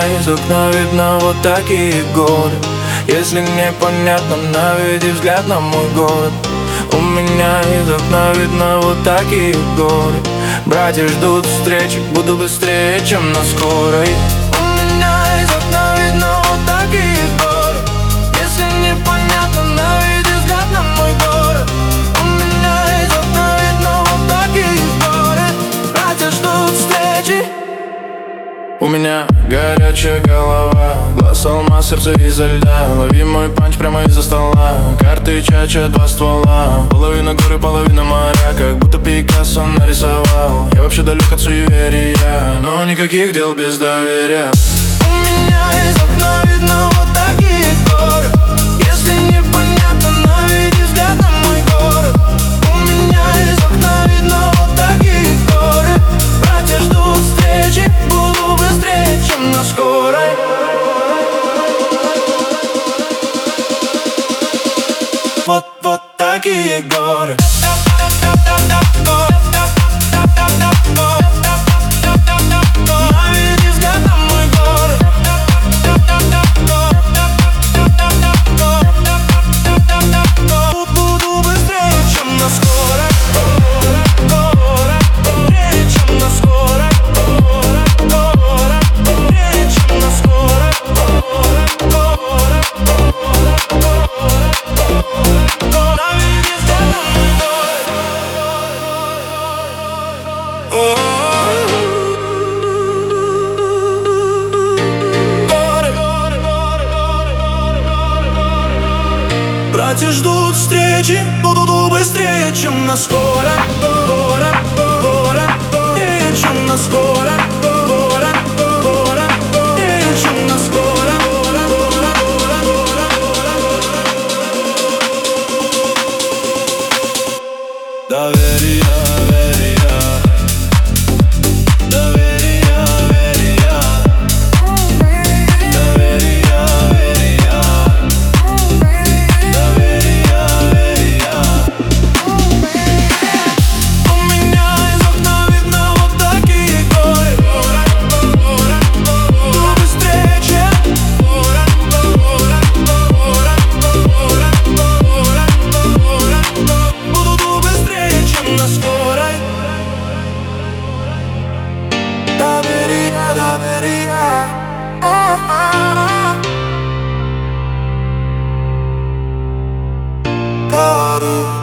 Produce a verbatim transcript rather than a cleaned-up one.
из окна видно вот такие годы. Если непонятно, наведи взгляд на мой город. У меня из окна видно вот такие годы. Братья ждут встречи, буду быстрее, чем на скорой. У меня из окна видно вот такие годы. Если непонятно, наведи взгляд на мой город. У меня из окна видно вот такие годы. Братья ждут встречи. У меня горячая голова, глаз алмаз, сердце изо льда. Лови мой панч прямо из-за стола. Карты чача, два ствола. Половина горы, половина моря, как будто Пикассо нарисовал. Я вообще далек от суеверия, но никаких дел без доверия. У меня из окна видно вот такие горы. Если непонятно, наведи взгляд на мой город. У меня из окна видно вот такие горы. Братья ждут встречи, буду быстрее, чем на скорой. Вот, вот такие горы. Наведи взгляд на мой город. Буду быстрее, чем на скорой. Быстрее, чем на скорой. Быстрее, чем на скорой. Наведи взгляд на мой город. Братья ждут встречи, буду быстрее, чем на скорой. Быстрее, чем на скорой. Быстрее, чем на скорой. Доверие, верия. Доверие, верия. Доверие, верия. Доверие, верия. У меня из окна видно вот такие горы. Буду быстрее, чем Буду быстрее, чем на скорой. Доверие, доверие. Говорю.